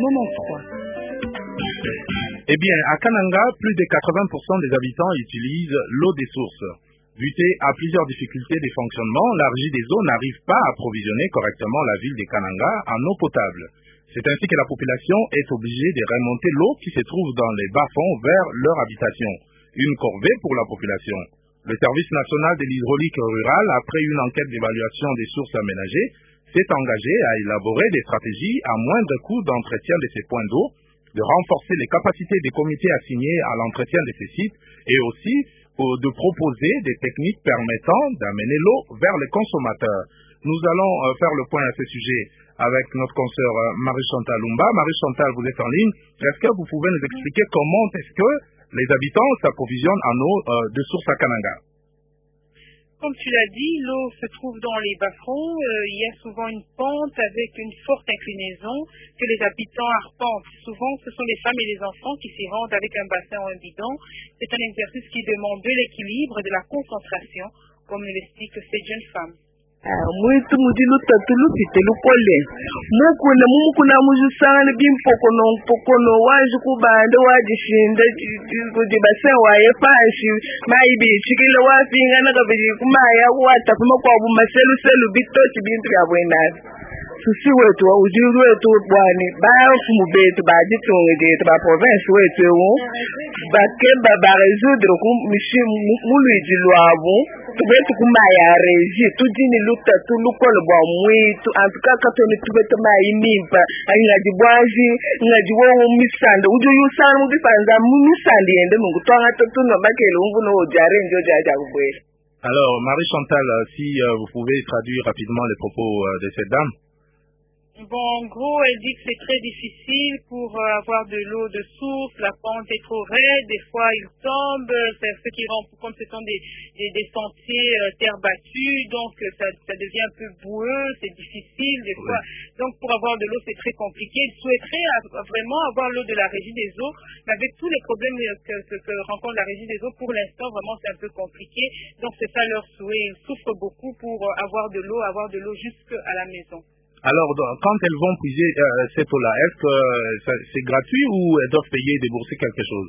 Eh bien, à Kananga, plus de 80% des habitants utilisent l'eau des sources. Buté à plusieurs difficultés de fonctionnement, la Régie des eaux n'arrive pas à approvisionner correctement la ville de Kananga en eau potable. C'est ainsi que la population est obligée de remonter l'eau qui se trouve dans les bas-fonds vers leur habitation. Une corvée pour la population. Le Service national de l'hydraulique rurale, après une enquête d'évaluation des sources aménagées, s'est engagé à élaborer des stratégies à moindre coût d'entretien de ces points d'eau, de renforcer les capacités des comités assignés à l'entretien de ces sites et aussi de proposer des techniques permettant d'amener l'eau vers les consommateurs. Nous allons faire le point à ce sujet avec notre consoeur Marie-Chantal Lumba. Marie-Chantal, vous êtes en ligne. Est-ce que vous pouvez nous expliquer comment est-ce que les habitants s'approvisionnent en eau de source à Kananga? Comme tu l'as dit, l'eau se trouve dans les bas-fonds. Il y a souvent une pente avec une forte inclinaison que les habitants arpentent. Souvent, ce sont les femmes et les enfants qui s'y rendent avec un bassin ou un bidon. C'est un exercice qui demande de l'équilibre et de la concentration, comme l'explique cette jeune femme. Muito mudilo tatulu pitelu kole mukuna mumukuna mujusana bimpokono waje kubande wajishinda kuje basewa yepashi maibi chikile wafinga nakabiji kumaya watafuma kwa bumaselu bitoti bintu byabwena susi wetu ujuru wetu bwani bafumu betu bajitunge ba province wetu ewo bakemba ba résoudre ku mulwiji lwabo tubetu kumaya reji tudini luta tulukolo bwa mwitu antuka katoni tubeta mai nimpa ngaji bwaji ngaji wo misanda uju yusana mu bifanza mu misanda yende mungu twanga tuno makelo nguno ojare njo jaja kubwela. Alors Marie-Chantal, si vous pouvez traduire rapidement les propos de cette dame. Bon, en gros, elle dit que c'est très difficile pour avoir de l'eau de source, la pente est trop raide, des fois il tombe, c'est ce qui rend, comme ce sont des sentiers terre battue, donc ça devient un peu boueux, c'est difficile des fois. Donc pour avoir de l'eau, c'est très compliqué. Ils souhaiteraient vraiment avoir l'eau de la Régie des eaux, mais avec tous les problèmes que rencontre la Régie des eaux, pour l'instant, vraiment, c'est un peu compliqué. Donc c'est ça leur souhait. Ils souffrent beaucoup pour avoir de l'eau jusqu'à la maison. Alors, quand elles vont puiser cette eau-là, est-ce que c'est gratuit ou elles doivent payer et débourser quelque chose?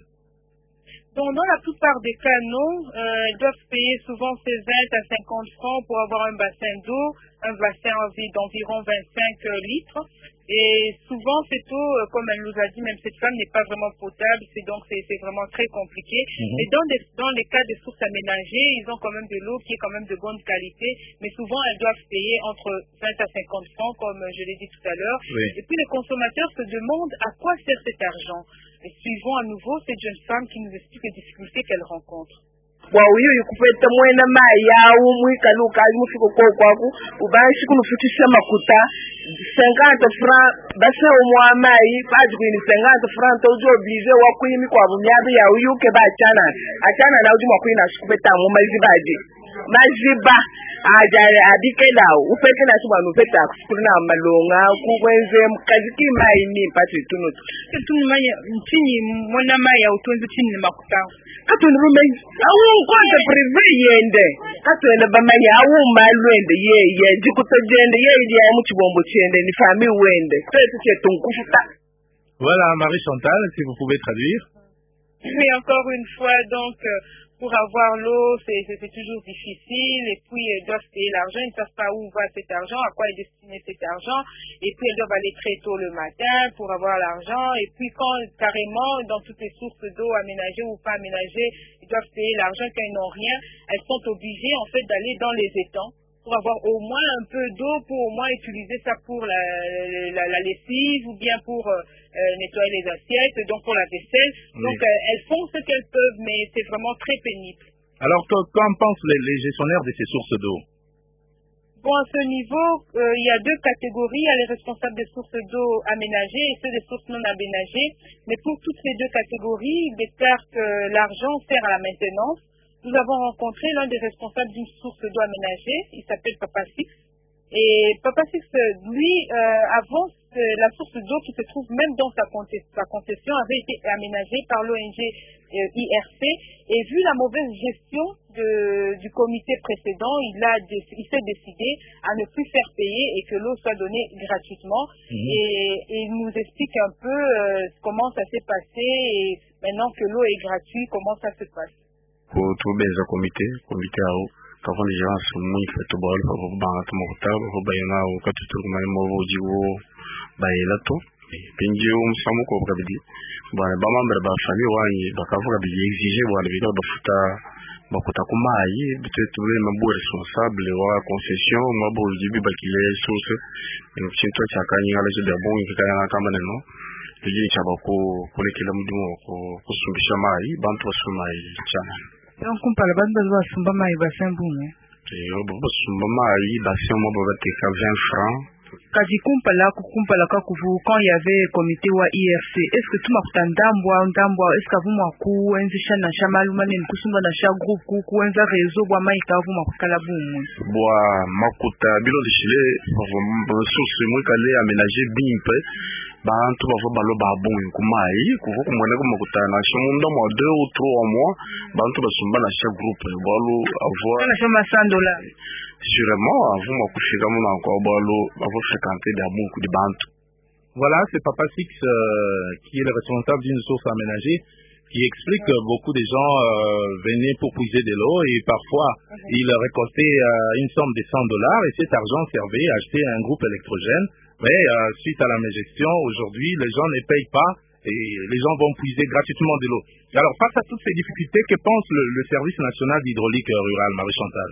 Donc, dans la plupart des cas, non. Elles doivent payer souvent ces 20 à 50 francs pour avoir un bassin d'eau, un bassin d'environ 25 litres. Et souvent, cette eau, comme elle nous a dit, même cette femme n'est pas vraiment potable, c'est vraiment très compliqué. Et dans les cas de sources aménagées, ils ont quand même de l'eau qui est quand même de bonne qualité, mais souvent elles doivent payer entre 20 à 50 francs, comme je l'ai dit tout à l'heure. Oui. Et puis les consommateurs se demandent à quoi sert cet argent. Et suivons à nouveau cette jeune femme qui nous explique les difficultés qu'elle rencontre. Wawiyo yikupeta mwena mayawu mwikaluka mufiko kwaku ubanshi kunufutisha makuta 50 francs basa umwa mai paji kwini 50 francs tojo oblige wakwimi kwa bunyabi ya uyuke bachana na ujuma kwina shikupeta mu maziba ajare abikela upete na subanu peta kusukuna malonga kukwenze kaziki mai ni pati tunu maya mtini mwana maya utunzi tini makuta katuni rumei awu konta privé yende katuni bamanya awu malwende ye jikutojende ye ya muchibombo chende ni famille wende kwetu chetunkufuta. Voilà Marie-Chantal, si vous pouvez traduire. Mais encore une fois, donc, pour avoir l'eau, c'est toujours difficile, et puis elles doivent payer l'argent, ils ne savent pas où va cet argent, à quoi est destiné cet argent, et puis elles doivent aller très tôt le matin pour avoir l'argent, et puis quand carrément, dans toutes les sources d'eau aménagées ou pas aménagées, ils doivent payer l'argent quand ils n'ont rien, elles sont obligées en fait d'aller dans les étangs pour avoir au moins un peu d'eau, pour au moins utiliser ça pour la lessive ou bien pour nettoyer les assiettes, donc pour la vaisselle. Oui. Donc elles font ce qu'elles peuvent, mais c'est vraiment très pénible. Alors qu'en pensent les gestionnaires de ces sources d'eau? Bon, à ce niveau, il y a deux catégories. Il y a les responsables des sources d'eau aménagées et ceux des sources non aménagées. Mais pour toutes ces deux catégories, ils déclarent que l'argent sert à la maintenance. Nous avons rencontré l'un des responsables d'une source d'eau aménagée, il s'appelle Papa Six. Et Papa Six, lui, avant, la source d'eau qui se trouve même dans sa concession avait été aménagée par l'ONG IRC, et vu la mauvaise gestion du comité précédent, il s'est décidé à ne plus faire payer et que l'eau soit donnée gratuitement. Et il nous explique un peu comment ça s'est passé, et maintenant que l'eau est gratuite, comment ça se passe. Pour tout le comité à eau. Quand les gens sont moins fait au bol, pour banque mortable, pour bayana ou quand tu trouves même au jiwo bayelato, pinji ou samu ko kabidi. Ba membre ba famille wa ni ba ka fuka bi exiger wa le de futa ba ko takuma yi peut-être le mambo responsable wa concession mambo jibi ba ki les sources. Donc si toi tu as gagné à l'âge de bon qui kana kama no. Le ji chaba ko le kilamu ko sumbisha mai bantu sumai chana. Donc, on parle pas de besoin de sumba mai bassin boum. Sumba mai bassin mo ba te 20 francs. Quand il y avait comité wa IRC, est-ce que tout m'a ndambo est-ce que vous m'a ku enzi shana shamaluma ne kusumba na sha groupe ku enza réseau wa mai ka vous m'a kala boum. Boa makuta bilo de chile source mo kale aménager bimpe. Bantu bava balo babon kumai kuvo kumwana kumakutana shimundo mo 2 ou 3 mois bantu basumba na chaque groupe balo avoir na chama $100 sûrement avant ma kushika mona encore balo bavo fréquenter da beaucoup de bantu. Voilà, c'est Papa Six qui est le responsable d'une source aménagée, qui explique que beaucoup de gens venaient pour puiser de l'eau et parfois ils récoltaient une somme de $100 et cet argent servait à acheter un groupe électrogène. Mais suite à la mégestion, aujourd'hui, les gens ne payent pas et les gens vont puiser gratuitement de l'eau. Alors, face à toutes ces difficultés, que pense le Service national d'hydraulique rurale, Marie-Chantal?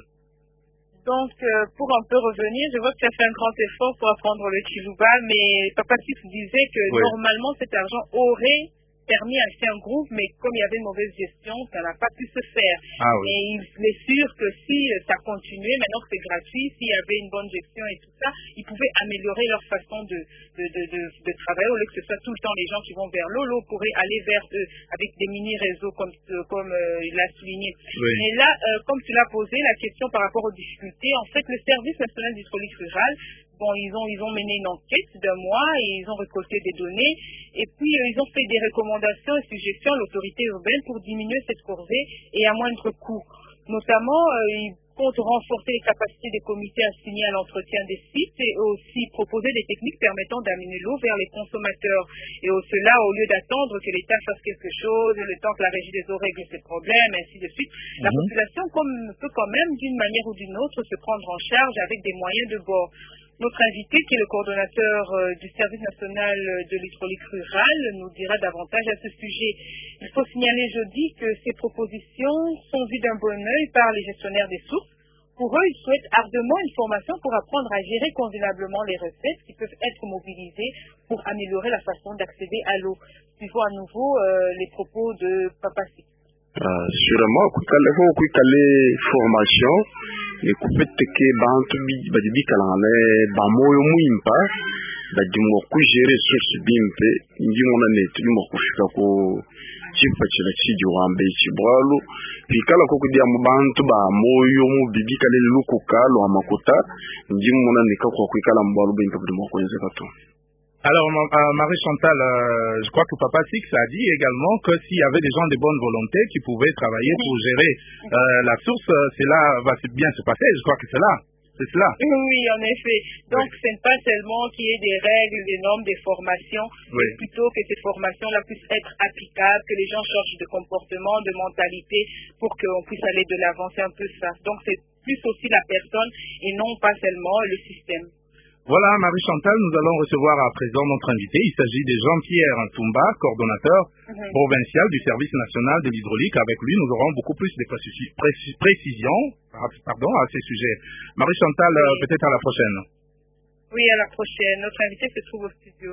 Donc, pour un peu revenir, je vois que tu as fait un grand effort pour apprendre le Chiluba, mais Papa Six disait que normalement cet argent aurait permis à acheter un groupe, mais comme il y avait une mauvaise gestion, ça n'a pas pu se faire. Et il est sûr que si ça continuait, maintenant que c'est gratuit, s'il y avait une bonne gestion et tout ça, ils pouvaient améliorer leur façon de travailler, au lieu que ce soit tout le temps les gens qui vont vers l'eau pourrait aller vers eux avec des mini-réseaux comme il l'a souligné. Mais là, comme tu l'as posé, la question par rapport aux difficultés, en fait, le Service national d'hydraulique rurale, ils ont mené une enquête d'un mois et ils ont récolté des données et puis ils ont fait des recommandations et suggestions à l'autorité urbaine pour diminuer cette corvée et à moindre coût. Notamment, ils comptent renforcer les capacités des comités assignés à l'entretien des sites et aussi proposer des techniques permettant d'amener l'eau vers les consommateurs. Et cela, au lieu d'attendre que l'État fasse quelque chose, le temps que la régie des eaux règle ses problèmes, ainsi de suite, la population peut quand même, d'une manière ou d'une autre, se prendre en charge avec des moyens de bord. Notre invité, qui est le coordonnateur du Service national de l'hydraulique rurale, nous dira davantage à ce sujet. Il faut signaler jeudi que ces propositions sont vues d'un bon œil par les gestionnaires des sources. Pour eux, ils souhaitent ardemment une formation pour apprendre à gérer convenablement les recettes qui peuvent être mobilisées pour améliorer la façon d'accéder à l'eau. Suivons à nouveau les propos de Papa Six. Sûrement, kuikale formation et kupeteke bantu badi kalane ba moyo muimpa badi mo ku gérer source bimpe ndimo na net ndimo kufika ko chifa chila chiji wambe chibwalu pikala ko kudia mu bantu ba moyo mu bibi kale lukukalo amakuta ndimo na nika ko kuikala mbwalu bimpe badi mo ko yezekato. Alors, Marie-Chantal, je crois que Papa Six a dit également que s'il y avait des gens de bonne volonté qui pouvaient travailler pour gérer la source, cela va bien se passer. Je crois que c'est là. C'est cela. Oui, en effet. Donc, ce n'est pas seulement qu'il y ait des règles, des normes, des formations, mais plutôt que ces formations-là puissent être applicables, que les gens changent de comportement, de mentalité, pour qu'on puisse aller de l'avant. C'est un peu ça. Donc, c'est plus aussi la personne et non pas seulement le système. Voilà, Marie-Chantal, nous allons recevoir à présent notre invité. Il s'agit de Jean-Pierre Ntumba, coordonnateur provincial du Service national de l'hydraulique. Avec lui, nous aurons beaucoup plus de précisions à ces sujets. Marie-Chantal, peut-être à la prochaine. Oui, à la prochaine. Notre invité se trouve au studio.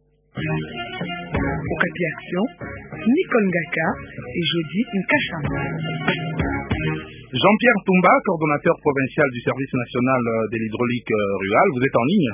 Okati Action, Nicole Ngaka et jeudi Nkachamba. Jean-Pierre Ntumba, coordonnateur provincial du Service national de l'hydraulique rurale, vous êtes en ligne?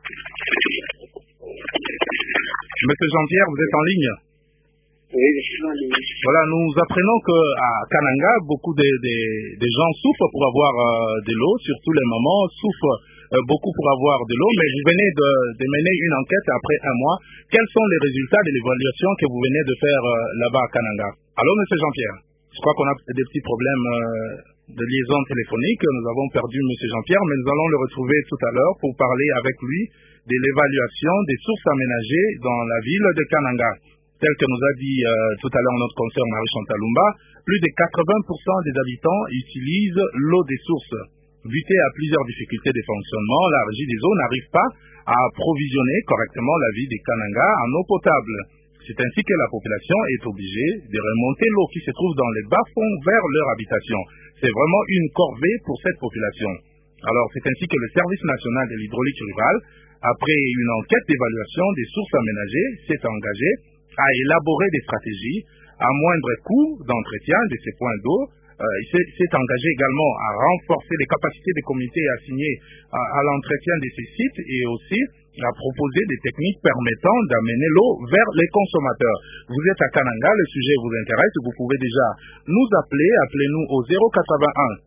Monsieur Jean-Pierre, vous êtes en ligne? Oui, je suis en ligne. Voilà, nous apprenons qu'à Kananga, beaucoup de gens souffrent pour avoir de l'eau, surtout les mamans souffrent beaucoup pour avoir de l'eau, mais vous venez de mener une enquête après un mois. Quels sont les résultats de l'évaluation que vous venez de faire là-bas à Kananga? Allô, monsieur Jean-Pierre? Je crois qu'on a des petits problèmes de liaison téléphonique. Nous avons perdu monsieur Jean-Pierre, mais nous allons le retrouver tout à l'heure pour parler avec lui de l'évaluation des sources aménagées dans la ville de Kananga. Tel que nous a dit tout à l'heure notre consoeur Marie-Chantal Lumba, plus de 80% des habitants utilisent l'eau des sources. Buté à plusieurs difficultés de fonctionnement, la Régie des eaux n'arrive pas à approvisionner correctement la ville de Kananga en eau potable. C'est ainsi que la population est obligée de remonter l'eau qui se trouve dans les bas-fonds vers leur habitation. C'est vraiment une corvée pour cette population. Alors, c'est ainsi que le Service national de l'hydraulique rurale, après une enquête d'évaluation des sources aménagées, s'est engagé à élaborer des stratégies à moindre coût d'entretien de ces points d'eau. Il s'est engagé également à renforcer les capacités des comités assignés à l'entretien de ces sites et aussi à proposer des techniques permettant d'amener l'eau vers les consommateurs. Vous êtes à Kananga, le sujet vous intéresse, vous pouvez déjà nous appeler, appelez-nous au 081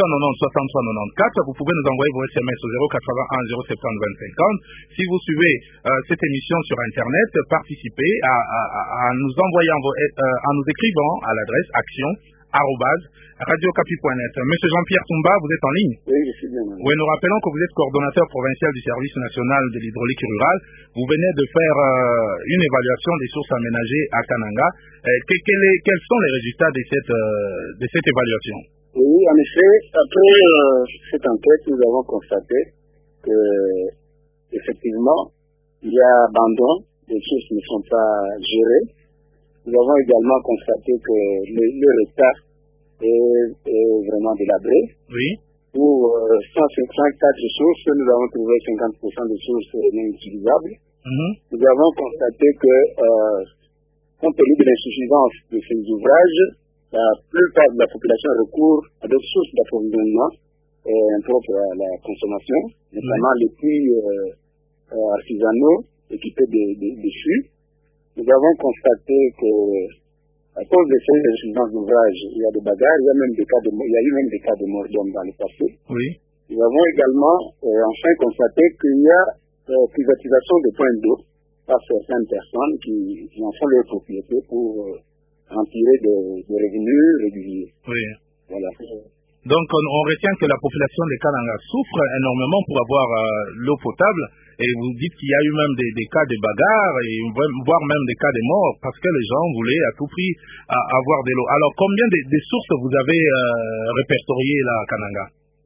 890 63 94, vous pouvez nous envoyer vos SMS au 081 070 20 50. Si vous suivez cette émission sur Internet, participez à nous envoyer en nous écrivant à l'adresse action@radiocapi.net. Monsieur Jean-Pierre Tumba, vous êtes en ligne? Oui, je suis bien. Oui, nous rappelons que vous êtes coordonnateur provincial du service national de l'hydraulique rurale. Vous venez de faire une évaluation des sources aménagées à Kananga. Quels sont les résultats de cette évaluation? Oui, en effet, après cette enquête, nous avons constaté que, effectivement, il y a abandon, les sources ne sont pas gérées. Nous avons également constaté que le retard est vraiment délabré. Oui. Pour 154 sources, nous avons trouvé 50% de sources non utilisables. Nous avons constaté que, compte tenu de l'insuffisance de ces ouvrages, la plupart de la population recourt à d'autres sources d'approvisionnement impropres à la consommation, notamment les puits artisanaux équipés de fûts. Nous avons constaté que, à cause de ces insuffisances d'ouvrages, il y a des bagarres, il y a eu même des cas de mort d'hommes dans le passé. Oui. Nous avons également enfin constaté qu'il y a privatisation de points d'eau par certaines personnes qui en font leur propriété pour en tirer des revenus réguliers. Oui. Voilà. Donc, on retient que la population de Kananga souffre énormément pour avoir l'eau potable. Et vous dites qu'il y a eu même des cas de bagarres, et voire même des cas de morts, parce que les gens voulaient à tout prix avoir de l'eau. Alors, combien de sources vous avez répertoriées là à Kananga?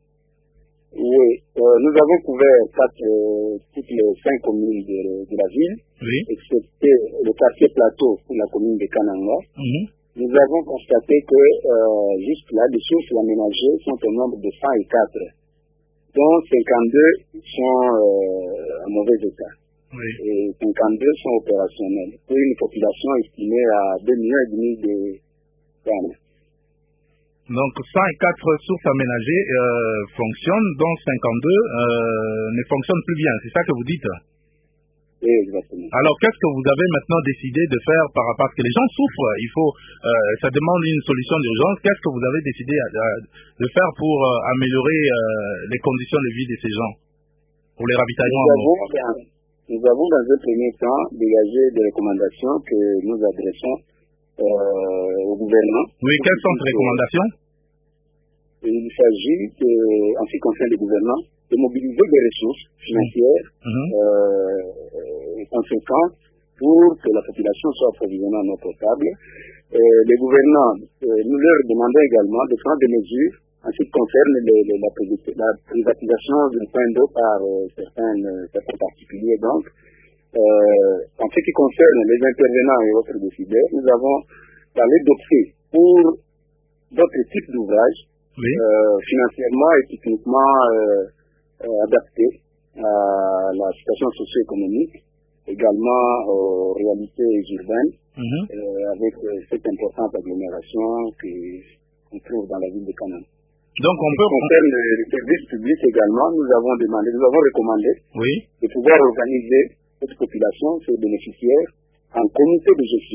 Oui, nous avons couvert toutes les 5 communes de la ville, oui, excepté le quartier plateau pour la commune de Kananga. Nous avons constaté que jusque-là, les sources aménagées sont au nombre de 104, dont 52 sont en mauvais état. Oui. Et 52 sont opérationnels, pour une population estimée à 2,5 millions de femmes. Donc 104 sources aménagées fonctionnent, dont 52 ne fonctionnent plus bien, c'est ça que vous dites? Oui, exactement. Alors qu'est-ce que vous avez maintenant décidé de faire par rapport à ce que les gens souffrent? Ça demande une solution d'urgence. Qu'est-ce que vous avez décidé de faire pour améliorer les conditions de vie de ces gens, pour les ravitaillements? Nous avons dans un premier temps dégagé des recommandations que nous adressons au gouvernement. Oui, quelles sont ces recommandations? Il s'agit, en ce qui concerne le gouvernement, de mobiliser des ressources financières conséquentes pour que la population soit approvisionnée en eau potable. Le gouvernement, nous leur demandons également de prendre des mesures en ce qui concerne la privatisation d'un point d'eau par certains particuliers. Donc, en ce qui concerne les intervenants et autres décideurs, nous avons parlé d'opter pour d'autres types d'ouvrages, oui, financièrement et techniquement adaptés à la situation socio-économique, également aux réalités urbaines, avec cette importante agglomération qu'on trouve dans la ville de Kananga. Donc on peut concerne les services publics également, nous avons recommandé, oui, de pouvoir organiser cette population, ces bénéficiaires, en comité de gestion,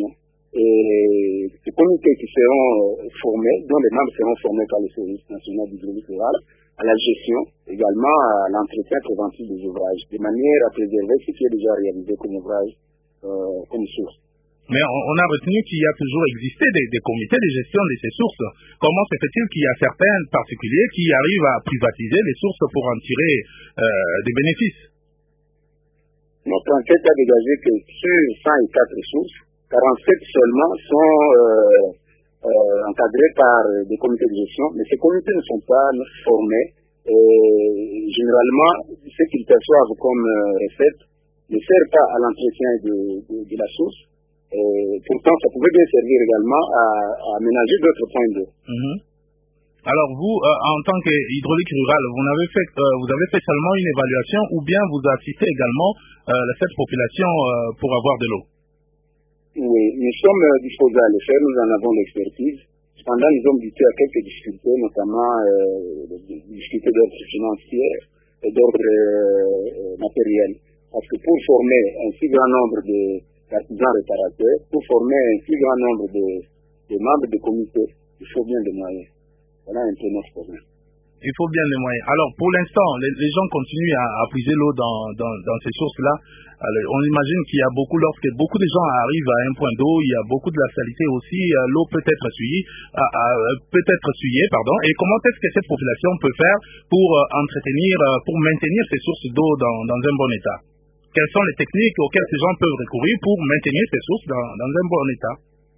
Et ces comités qui seront formés, dont les membres seront formés par le service national d'hydraulique rurale, à la gestion, également à l'entretien préventif des ouvrages, de manière à préserver ce qui est déjà réalisé comme ouvrage, comme source. Mais on a retenu qu'il y a toujours existé des comités de gestion de ces sources. Comment se fait-il qu'il y a certains particuliers qui arrivent à privatiser les sources pour en tirer des bénéfices? Notre enquête a dégagé que sur 104 sources, 47 seulement sont encadrés par des comités de gestion, mais ces comités ne sont pas formés. Généralement, ce qu'ils perçoivent comme recette ne sert pas à l'entretien de la source. Pourtant, ça pouvait bien servir également à aménager d'autres points d'eau. Alors vous, en tant qu'hydraulique rurale, vous avez fait seulement une évaluation ou bien vous assistez également cette population pour avoir de l'eau? Oui, nous sommes disposés à le faire, nous en avons l'expertise. Cependant, nous sommes butés à quelques difficultés, notamment des difficultés d'ordre financier et d'ordre matériel. Parce que pour former un si grand nombre d'artisans réparateurs, pour former un si grand nombre de membres de comité, il faut bien des moyens. Voilà un peu notre problème. Il faut bien les moyens. Alors, pour l'instant, les gens continuent à puiser l'eau dans ces sources-là. On imagine qu'il y a lorsque beaucoup de gens arrivent à un point d'eau, il y a beaucoup de la saleté aussi. L'eau peut être essuyée, pardon. Et comment est-ce que cette population peut faire pour maintenir ces sources d'eau dans un bon état? Quelles sont les techniques auxquelles ces gens peuvent recourir pour maintenir ces sources dans un bon état?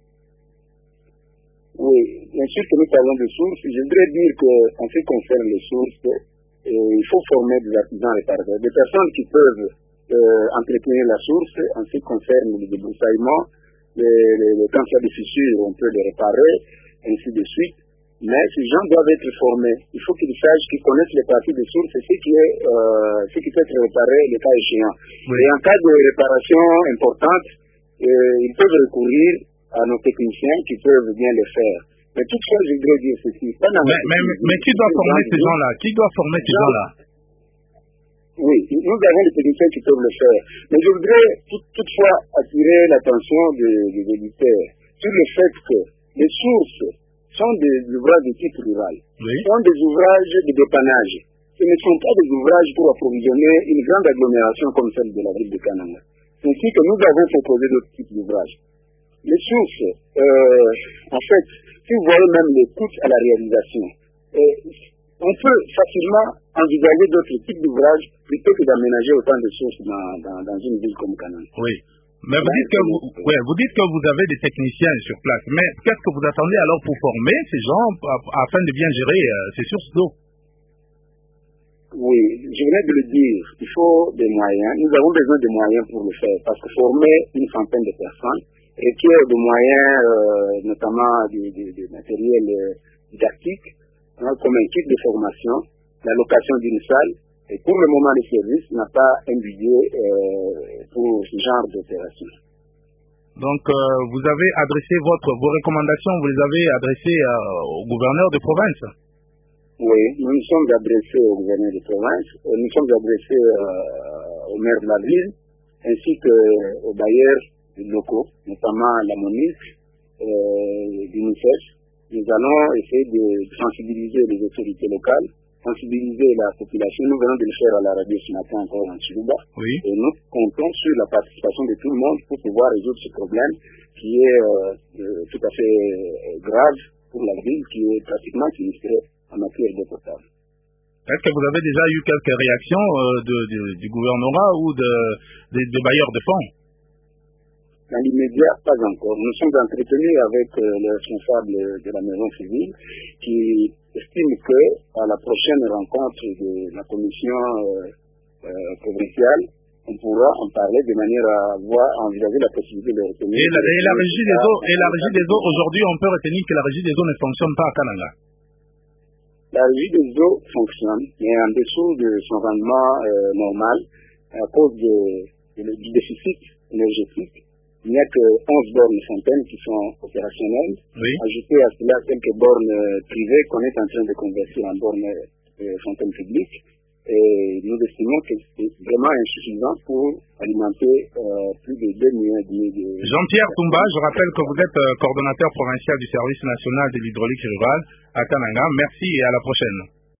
Oui, bien sûr que nous parlons de sources. Je voudrais dire qu'en ce qui concerne les sources, il faut former des artisans réparateurs, des personnes qui peuvent entretenir la source en ce qui concerne le débroussaillement, quand il y a des fissures, on peut les réparer, ainsi de suite. Mais ces gens doivent être formés. Il faut qu'ils sachent, qu'ils connaissent les parties des sources et ce qui peut être réparé le cas échéant. Oui. Et en cas de réparation importante, ils peuvent recourir à nos techniciens qui peuvent bien le faire. Mais toutefois, je voudrais dire ceci. Mais qui doit former ces gens-là? Qui doit former ces gens-là? Oui, nous avons les techniciens qui peuvent le faire. Mais je voudrais toutefois attirer l'attention des éditeurs sur le fait que les sources sont des ouvrages de type rural. Oui. Sont des ouvrages de dépannage. Ce ne sont pas des ouvrages pour approvisionner une grande agglomération comme celle de la ville de Kananga. C'est ainsi que nous avons proposé d'autres types d'ouvrages. Les sources, en fait, si vous voyez même les coûts à la réalisation, on peut facilement envisager d'autres types d'ouvrages plutôt que d'aménager autant de sources dans une ville comme Kananga. Oui. Mais vous dites que vous avez des techniciens sur place. Mais qu'est-ce que vous attendez alors pour former ces gens afin de bien gérer ces sources d'eau? Oui, je venais de le dire. Il faut des moyens. Nous avons besoin de moyens pour le faire. Parce que former une centaine de personnes requiert de moyens, notamment du matériel didactique, comme un kit de formation, la location d'une salle. Et pour le moment, le service n'a pas un budget pour ce genre d'opération. Donc, vous avez adressé vos recommandations, vous les avez adressées au gouverneur de province? Oui, nous nous sommes adressés au gouverneur de province, nous sommes adressés au maire de la ville, ainsi qu'aux bailleurs locaux, notamment la MONUC, l'UNICEF. Nous allons essayer de sensibiliser les autorités locales, sensibiliser la population. Nous venons de le faire à la radio ce matin encore en Chiluba. Oui. Et nous comptons sur la participation de tout le monde pour pouvoir résoudre ce problème qui est tout à fait grave pour la ville, qui est pratiquement sinistrée en matière d'eau potable. Est-ce que vous avez déjà eu quelques réactions du gouvernorat ou de bailleurs de fonds? Dans l'immédiat, pas encore. Nous sommes entretenus avec le responsable de la maison civile qui estime que à la prochaine rencontre de la commission provinciale, on pourra en parler de manière à envisager la possibilité de retenir. Et la régie des eaux, aujourd'hui, on peut retenir que la régie des eaux ne fonctionne pas à Kananga. La régie des eaux fonctionne, mais en dessous de son rendement normal, à cause du déficit énergétique. Il n'y a que 11 bornes fontaines qui sont opérationnelles. Oui. Ajouter à cela quelques bornes privées qu'on est en train de convertir en bornes fontaines publiques. Et nous estimons que c'est vraiment insuffisant pour alimenter plus de 2 millions de... Jean-Pierre Toumba, je rappelle que vous êtes coordonnateur provincial du service national de l'hydraulique rurale à Kananga. Merci et à la prochaine.